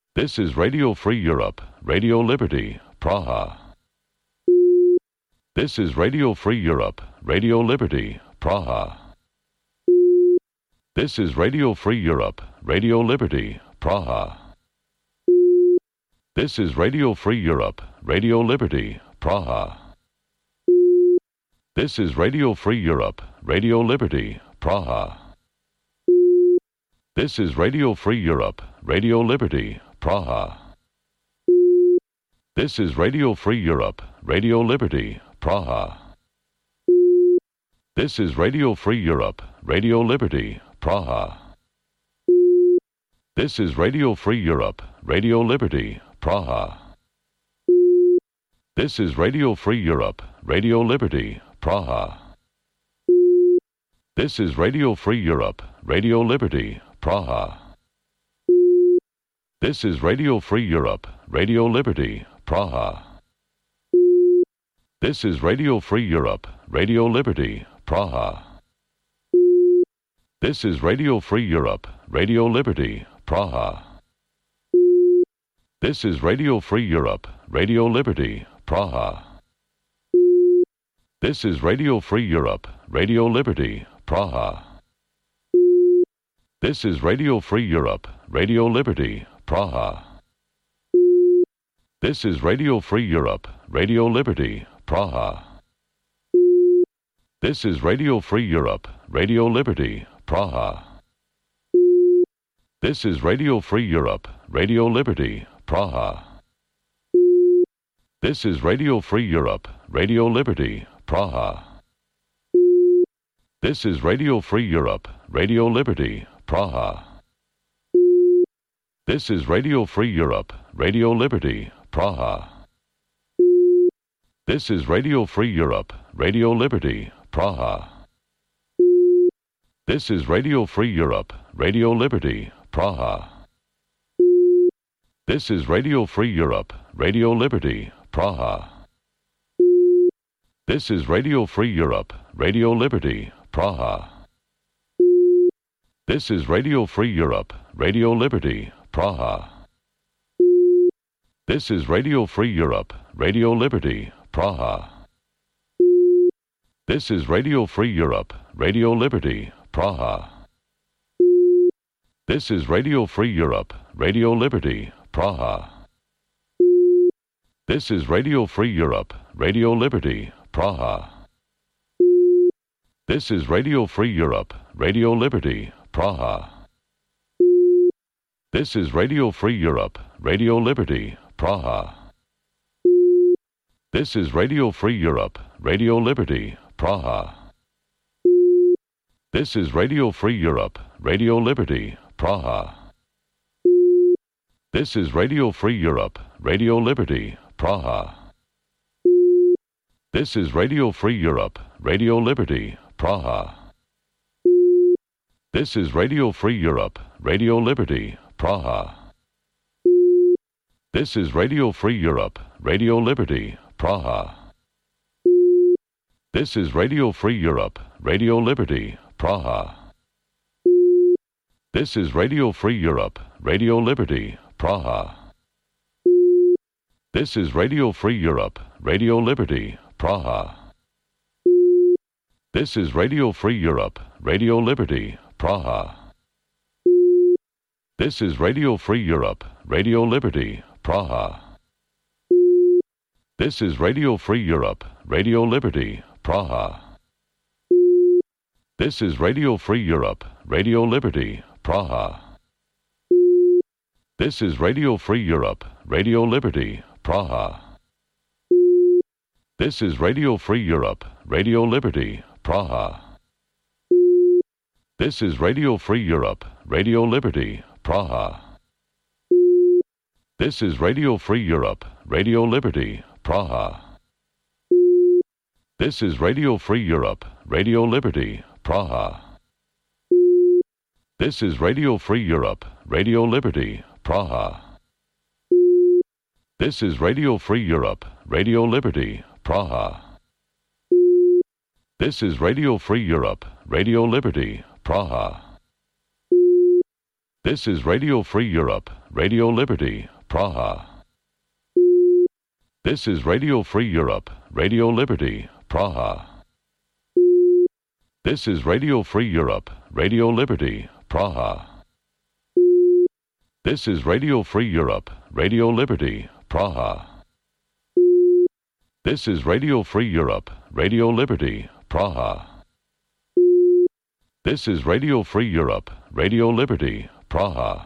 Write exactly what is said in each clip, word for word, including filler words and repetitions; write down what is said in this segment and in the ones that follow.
This is Radio Free Europe, Radio Liberty, Praha. This is Radio Free Europe, Radio Liberty, Praha. This is Radio Free Europe, Radio Liberty, Praha. This is Radio Free Europe, Radio Liberty, Praha. This is Radio Free Europe, Radio Liberty, Praha. This is Radio Free Europe, Radio Liberty, Praha. This is Radio Free Europe, Radio Liberty, Praha. This is Radio Free Europe, Radio Liberty, Praha. This is Radio Free Europe, Radio Liberty, Praha. This is Radio Free Europe, Radio Liberty, Praha. This is Radio Free Europe, Radio Liberty, Praha. This is Radio Free Europe, Radio Liberty, Praha. This is Radio Free Europe, Radio Liberty, Praha. This is Radio Free Europe, Radio Liberty, Praha. This is Radio Free Europe, Radio Liberty, Praha. This is Radio Free Europe, Radio Liberty, Praha. This is Radio Free Europe, Radio Liberty, Praha. This is Radio Free Europe, Radio Liberty, Praha. This is Radio Free Europe, Radio Liberty, Praha. This is Radio Free Europe, Radio Liberty, Praha. This is Radio Free Europe, Radio Liberty, Praha. This is Radio Free Europe, Radio Liberty, Praha. This is Radio Free Europe, Radio Liberty, Praha. This is Radio Free Europe, Radio Liberty, Praha. This is Radio Free Europe, Radio Liberty, Praha. This is Radio Free Europe, Radio Liberty, Praha. This is Radio Free Europe, Radio Liberty, Praha. This is Radio Free Europe, Radio Liberty, Praha. This is Radio Free Europe, Radio Liberty, Praha. This is Radio Free Europe, Radio Liberty, Praha. This is Radio Free Europe, Radio Liberty, Praha. This is Radio Free Europe, Radio Liberty, Praha. This is Radio Free Europe, Radio Liberty, Praha. This is Radio Free Europe, Radio Liberty, Praha. This is Radio Free Europe, Radio Liberty, Praha. This is Radio Free Europe, Radio Liberty, Praha. This is Radio Free Europe, Radio Liberty, Praha. This is Radio Free Europe, Radio Liberty, Praha. This is Radio Free Europe, Radio Liberty, Praha. This is Radio Free Europe, Radio Liberty, Praha. This is Radio Free Europe, Radio Liberty, Praha. This is Radio Free Europe, Radio Liberty, Praha. This is Radio Free Europe, Radio Liberty, Praha. This is Radio Free Europe, Radio Liberty, Praha. This is Radio Free Europe, Radio Liberty, Praha. This is Radio Free Europe, Radio Liberty, Praha. This is Radio Free Europe, Radio Liberty, Praha. This is Radio Free Europe, Radio Liberty, Praha. This is Radio Free Europe, Radio Liberty, Praha. This is Radio Free Europe, Radio Liberty, Praha. This is Radio Free Europe, Radio Liberty, Praha. This is Radio Free Europe, Radio Liberty, Praha. This is Radio Free Europe, Radio Liberty, Praha. This is Radio Free Europe, Radio Liberty, Praha. This is Radio Free Europe, Radio Liberty, Praha. This is Radio Free Europe, Radio Liberty, Praha. This is Radio Free Europe, Radio Liberty, Praha. This is Radio Free Europe, Radio Liberty, Praha. This is Radio Free Europe, Radio Liberty, Praha. This is Radio Free Europe, Radio Liberty, Praha. This is Radio Free Europe, Radio Liberty, Praha.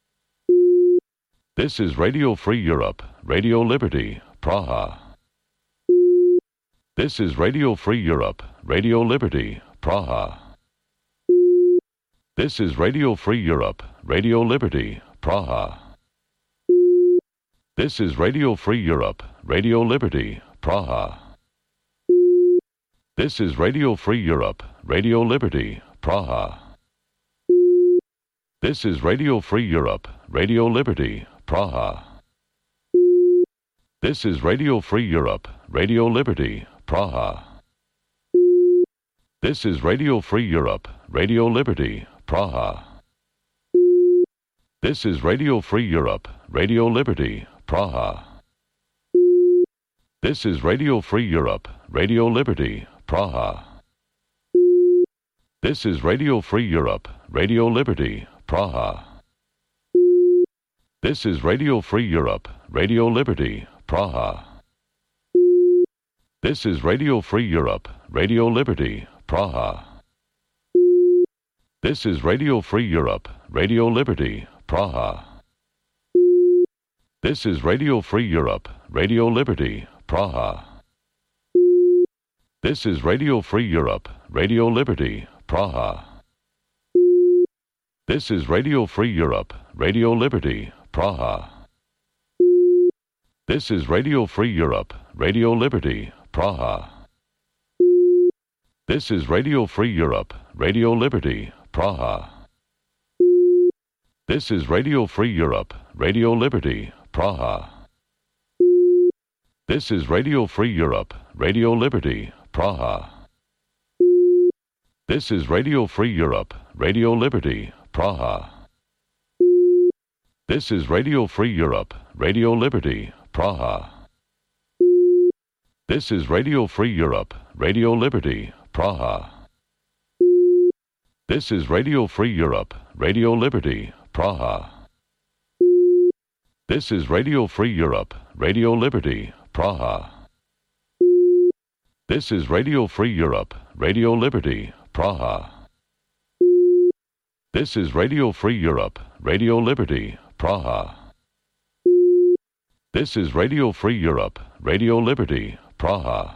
This is Radio Free Europe, Radio Liberty, Praha. This is Radio Free Europe, Radio Liberty, Praha. This is Radio Free Europe, Radio Liberty, Praha. This is Radio Free Europe, Radio Liberty, Praha. This is Radio Free Europe, Radio Liberty, Praha. This is Radio Free Europe, Radio Liberty, Praha. This is Radio Free Europe, Radio Liberty, Praha. This is Radio Free Europe, Radio Liberty, Praha. This is Radio Free Europe, Radio Liberty, Praha. This is Radio Free Europe, Radio Liberty, Praha. This is Radio Free Europe, Radio Liberty, Praha. This is Radio Free Europe, Radio Liberty, Praha. This is Radio Free Europe, Radio Liberty, Praha. This is Radio Free Europe, Radio Liberty, Praha. This is Radio Free Europe, Radio Liberty, Praha. This is Radio Free Europe, Radio Liberty, Praha. This is Radio Free Europe, Radio Liberty, Praha. This is Radio Free Europe, Radio Liberty, Praha. This is Radio Free Europe, Radio Liberty, Praha. This is Radio Free Europe, Radio Liberty, Praha. This is Radio Free Europe, Radio Liberty, Praha. This is Radio Free Europe, Radio Liberty, Praha. This is Radio Free Europe, Radio Liberty, Praha. This is Radio Free Europe, Radio Liberty, Praha. This is Radio Free Europe, Radio Liberty, Praha. This is Radio Free Europe, Radio Liberty, Praha. This is Radio Free Europe, Radio Liberty, Praha. This is Radio Free Europe, Radio Liberty, Praha. This is Radio Free Europe, Radio Liberty, Praha.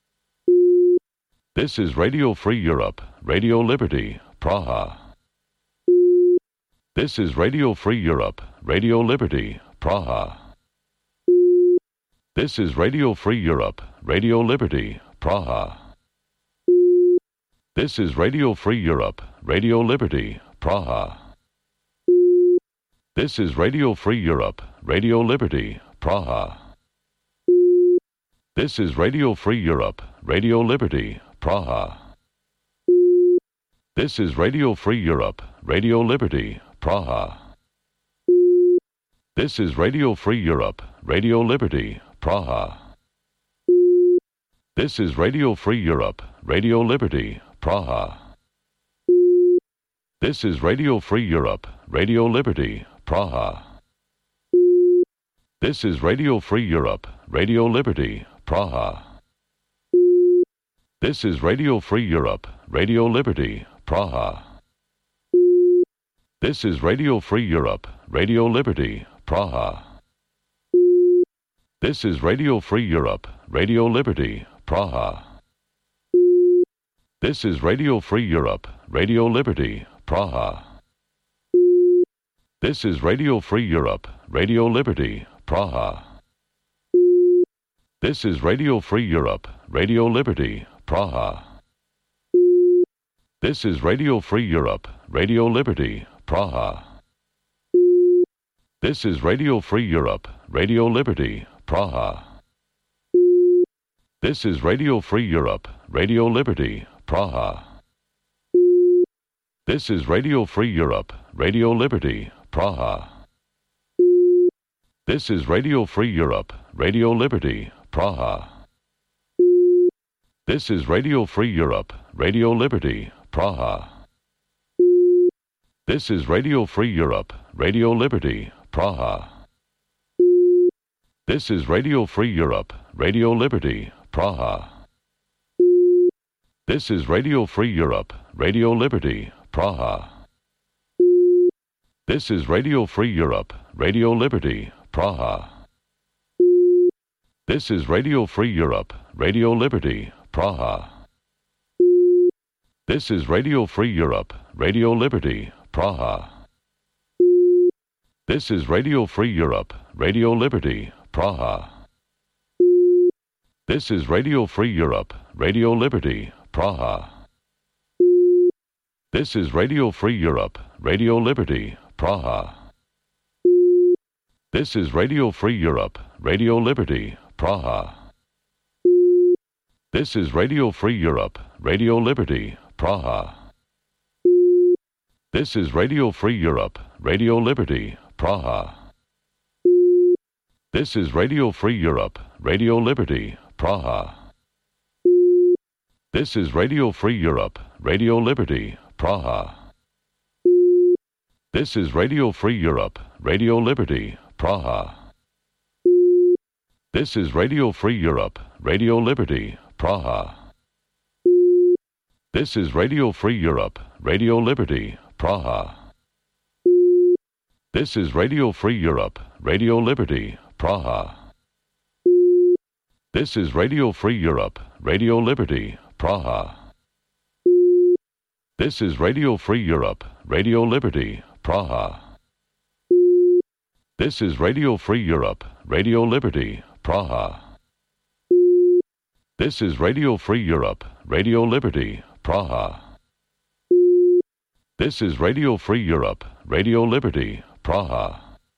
This is Radio Free Europe, Radio Liberty, Praha. This is Radio Free Europe, Radio Liberty, Praha. This is Radio Free Europe, Radio Liberty, Praha. This is Radio Free Europe, Radio Liberty, Praha. This is Radio Free Europe, Radio Liberty, Praha. This is Radio Free Europe, Radio Liberty, Praha. This is Radio Free Europe, Radio Liberty, Praha. This is Radio Free Europe, Radio Liberty, Praha. This is Radio Free Europe, Radio Liberty, Praha. This is Radio Free Europe, Radio Liberty, Praha. This is Radio Free Europe, Radio Liberty, Praha. This is Radio Free Europe, Radio Liberty, Praha. This is Radio Free Europe, Radio Liberty, Praha. This is Radio Free Europe, Radio Liberty, Praha. This is Radio Free Europe, Radio Liberty, Praha. This is Radio Free Europe, Radio Liberty, Praha. This is Radio Free Europe, Radio Liberty, Praha. This is Radio Free Europe, Radio Liberty, Praha. This is Radio Free Europe, Radio Liberty, Praha. This is Radio Free Europe, Radio Liberty, Praha. This is Radio Free Europe, Radio Liberty, Praha. This is Radio Free Europe, Radio Liberty, Praha. This is Radio Free Europe, Radio Liberty, Praha. This is Radio Free Europe, Radio Liberty, Praha. This is Radio Free Europe, Radio Liberty, Praha. This is Radio Free Europe, Radio Liberty, Praha. This is Radio Free Europe, Radio Liberty, Praha. This is Radio Free Europe, Radio Liberty, Praha. This is Radio Free Europe, Radio Liberty, Praha. This is Radio Free Europe, Radio Liberty, Praha. This is Radio Free Europe, Radio Liberty, Praha. This is Radio Free Europe, Radio Liberty, Praha. This is Radio Free Europe, Radio Liberty, Praha. This is Radio Free Europe, Radio Liberty, Praha. This is Radio Free Europe, Radio Liberty, Praha. This is Radio Free Europe, Radio Liberty, Praha. This is Radio Free Europe, Radio Liberty, Praha. This is Radio Free Europe, Radio Liberty, Praha. This is Radio Free Europe, Radio Liberty, Praha. This is Radio Free Europe, Radio Liberty, Praha. This is Radio Free Europe, Radio Liberty, Praha. This is Radio Free Europe, Radio Liberty, Praha. This is Radio Free Europe, Radio Liberty, Praha. This is Radio Free Europe, Radio Liberty, Praha. This is Radio Free Europe, Radio Liberty, Praha. This is Radio Free Europe, Radio Liberty, Praha.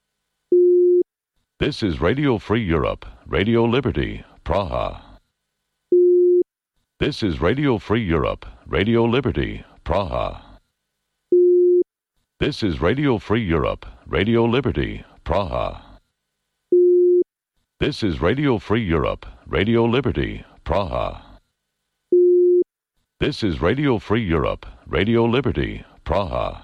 This is Radio Free Europe, Radio Liberty, Praha. This is Radio Free Europe, Radio Liberty, Praha. This is Radio Free Europe, Radio Liberty, Praha. This is Radio Free Europe, Radio Liberty, Praha. This is Radio Free Europe, Radio Liberty, Praha.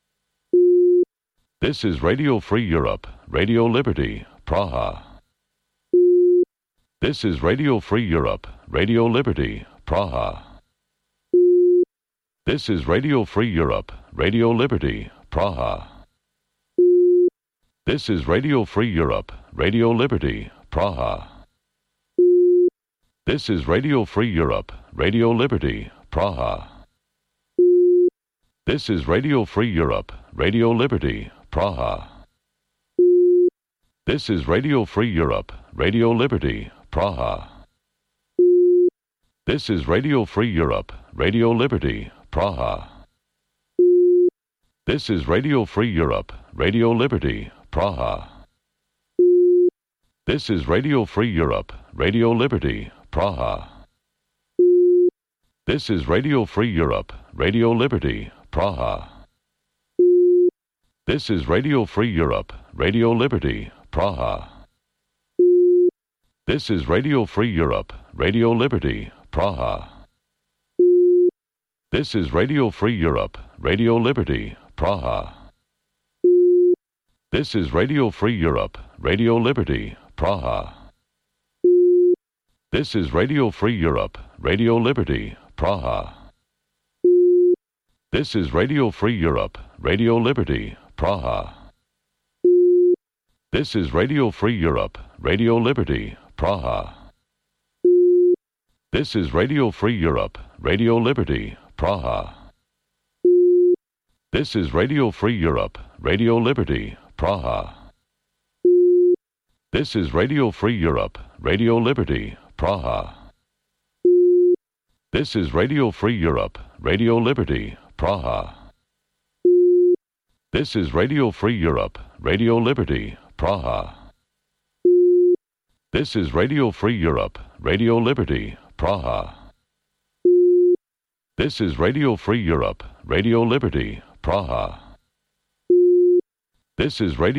This is Radio Free Europe, Radio Liberty, Praha. This is Radio Free Europe, Radio Liberty, Praha. This is Radio Free Europe, Radio Liberty, Praha. This is Radio Free Europe, Radio Liberty, Praha. This is Radio Free Europe, Radio Liberty, Praha. This is Radio Free Europe, Radio Liberty, Praha. This is Radio Free Europe, Radio Liberty, Praha. This is Radio Free Europe, Radio Liberty, Praha. This is Radio Free Europe, Radio Liberty, Praha. This is Radio Free Europe, Radio Liberty, Praha. This is Radio Free Europe, Radio Liberty, Praha. This is Radio Free Europe, Radio Liberty, Praha. This is Radio Free Europe, Radio Liberty, Praha. This is Radio Free Europe, Radio Liberty, Praha. This is Radio Free Europe, Radio Liberty, Praha. This is Radio Free Europe, Radio Liberty, Praha. This is Radio Free Europe, Radio Liberty, Praha. This is Radio Free Europe, Radio Liberty, Praha. This is Radio Free Europe, Radio Liberty, Praha. This is Radio Free Europe, Radio Liberty, Praha. This is Radio Free Europe, Radio Liberty, Praha. This is Radio Free Europe, Radio Liberty, Praha. This is Radio Free Europe, Radio Liberty, Praha. This is Radio Free Europe, Radio Liberty, Praha. This is Radio Free Europe, Radio Liberty, Praha. This is Radio